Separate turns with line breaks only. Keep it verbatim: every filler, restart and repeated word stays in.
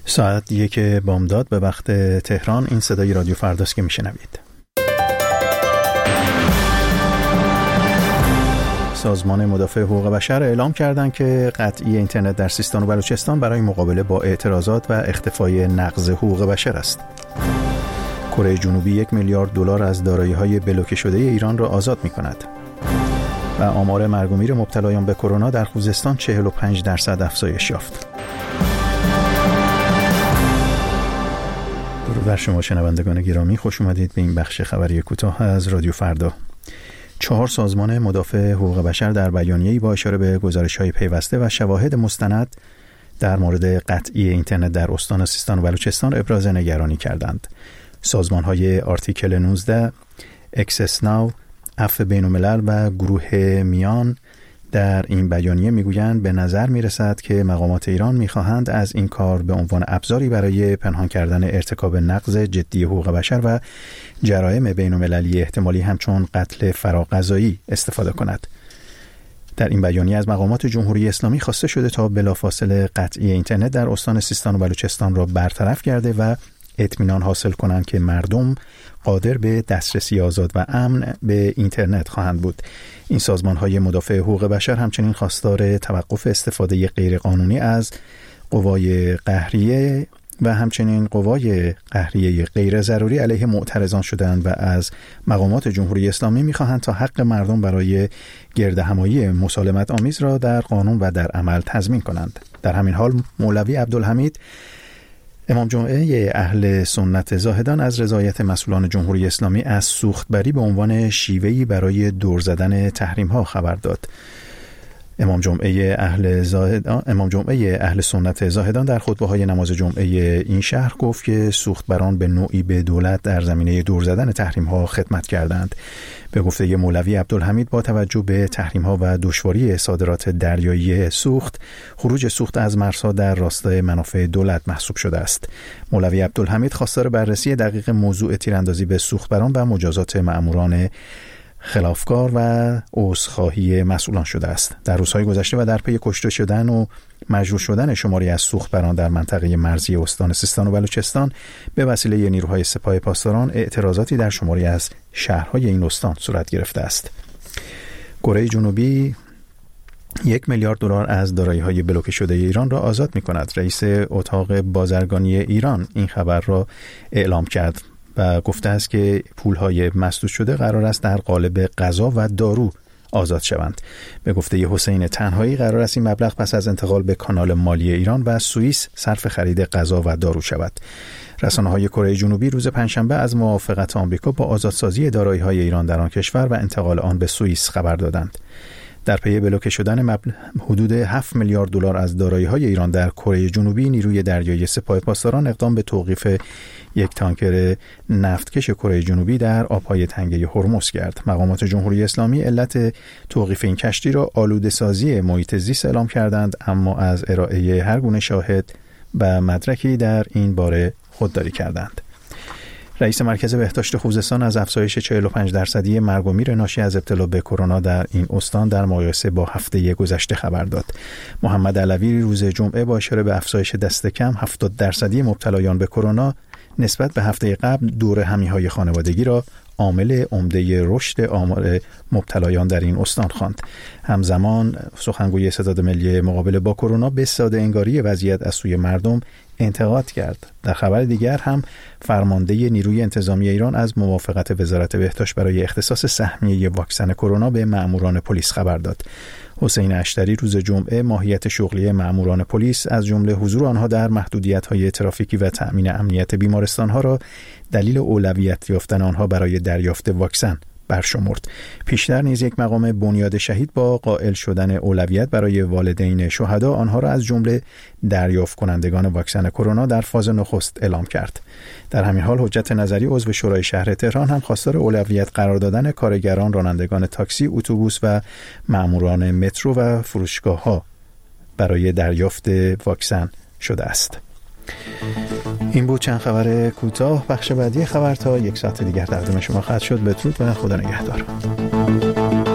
ساعت یک بامداد به وقت تهران. این صدای رادیو فرداست که میشنوید. سازمان مدافع حقوق بشر اعلام کردند که قطعی اینترنت در سیستان و بلوچستان برای مقابله با اعتراضات و اختفای نقض حقوق بشر است. کره جنوبی یک میلیارد دلار از دارایی‌های بلوکه شده ایران را آزاد می‌کند. و آمار مرگ و میر مبتلایان به کرونا در خوزستان چهل و پنج درصد افزایش یافت. درود بر شما شنوندگان گرامی، خوش اومدید به این بخش خبری کوتاه از رادیو فردا. چهار سازمان مدافع حقوق بشر در بیانیه‌ای با اشاره به گزارش‌های پیوسته و شواهد مستند در مورد قطعی اینترنت در استان سیستان و بلوچستان ابراز نگرانی کردند. سازمان‌های آرتیکل نوزده، اکسس ناو، عفو بین‌الملل و گروه میان در این بیانیه میگویند به نظر میرسد که مقامات ایران میخواهند از این کار به عنوان ابزاری برای پنهان کردن ارتکاب نقض جدی حقوق بشر و جرایم بین‌المللی احتمالی همچون قتل فراغذایی استفاده کند. در این بیانیه از مقامات جمهوری اسلامی خواسته شده تا بلافاصله قطعی اینترنت در استان سیستان و بلوچستان را برطرف کرده و اطمینان حاصل کنند که مردم قادر به دسترسی آزاد و امن به اینترنت خواهند بود. این سازمان‌های مدافع حقوق بشر همچنین خواستار توقف استفاده غیرقانونی از قوای قهریه و همچنین قوای قهریه غیر ضروری علیه معترضان شدند و از مقامات جمهوری اسلامی می‌خواهند تا حق مردم برای گردهمایی مسالمت آمیز را در قانون و در عمل تضمین کنند. در همین حال مولوی عبدالحمید امام جمعه اهل سنت زاهدان از رضایت مسئولان جمهوری اسلامی از سوختبری به عنوان شیوهی برای دور زدن تحریم‌ها خبر داد. امام جمعه اهل زاهدان امام جمعه اهل سنت زاهدان در خطبه‌های نماز جمعه این شهر گفت که سوختبران به نوعی به دولت در زمینه دور زدن تحریم‌ها خدمت کردند. به گفته مولوی عبدالحمید با توجه به تحریم‌ها و دشواری صادرات دریایی سوخت، خروج سوخت از مرزها در راستای منافع دولت محسوب شده است. مولوی عبدالحمید خواستار بررسی دقیق موضوع تیراندازی به سوختبران و مجازات مأموران خلافکار و عذرخواهی مسئولان شده است. در روزهای گذشته و در پی کشته شدن و مجروح شدن شماری از سوختبران در منطقه مرزی استان سیستان و بلوچستان به وسیله نیروهای سپاه پاسداران اعتراضاتی در شماری از شهرهای این استان صورت گرفته است. کره جنوبی یک میلیارد دلار از دارایی‌های بلوکه شده ایران را آزاد می‌کند. رئیس اتاق بازرگانی ایران این خبر را اعلام کرد و گفته است که پول‌های مسدود شده قرار است در قالب غذا و دارو آزاد شوند. به گفته حسین تنهایی قرار است این مبلغ پس از انتقال به کانال مالی ایران و سوئیس صرف خرید غذا و دارو شود. رسانه‌های کره جنوبی روز پنجشنبه از موافقت آمریکا با آزادسازی دارایی‌های ایران در آن کشور و انتقال آن به سوئیس خبر دادند. در پی بلوکه شدن مبلغ حدود هفت میلیارد دلار از دارایی‌های ایران در کره جنوبی، نیروی دریایی سپاه پاسداران اقدام به توقیف یک تانکر نفتکش کره جنوبی در آب‌های تنگه هرمز کرد. مقامات جمهوری اسلامی علت توقیف این کشتی را آلوده‌سازی محیط زیست اعلام کردند، اما از ارائه هر گونه شاهد و مدرکی در این باره خودداری کردند. رئیس مرکز بهداشت خوزستان از افزایش چهل و پنج درصدی مرگ و میر ناشی از ابتلا به کرونا در این استان در مقایسه با هفته گذشته خبر داد. محمد علوی روز جمعه با اشاره به افزایش دست کم هفتاد درصدی مبتلایان به کرونا نسبت به هفته قبل دور همیهای خانوادگی را عامل عمده رشد آمار مبتلایان در این استان خواند. همزمان سخنگوی ستاد ملی مقابله با کرونا به ساده انگاری وضعیت از سوی مردم انتقاد کرد. در خبر دیگر هم فرمانده نیروی انتظامی ایران از موافقت وزارت بهداشت برای اختصاص سهمیه واکسن کرونا به مأموران پلیس خبر داد. حسین اشتری روز جمعه ماهیت شغلی مأموران پلیس از جمله حضور آنها در محدودیت‌های ترافیکی و تأمین امنیت بیمارستان‌ها را دلیل اولویت یافتن آنها برای دریافت واکسن برشمرد. پیشتر نیز یک مقام بنیاد شهید با قائل شدن اولویت برای والدین شهدا آنها را از جمله دریافت کنندگان واکسن کرونا در فاز نخست اعلام کرد. در همین حال حجت نظری عضو شورای شهر تهران هم خواستار اولویت قرار دادن کارگران، رانندگان تاکسی، اتوبوس و ماموران مترو و فروشگاه‌ها برای دریافت واکسن شده است. این بود چند خبر کوتاه. بخش بعدی خبر تا یک ساعت دیگر تقدیم شما خواهد شد. بدرود و خدا نگهدار.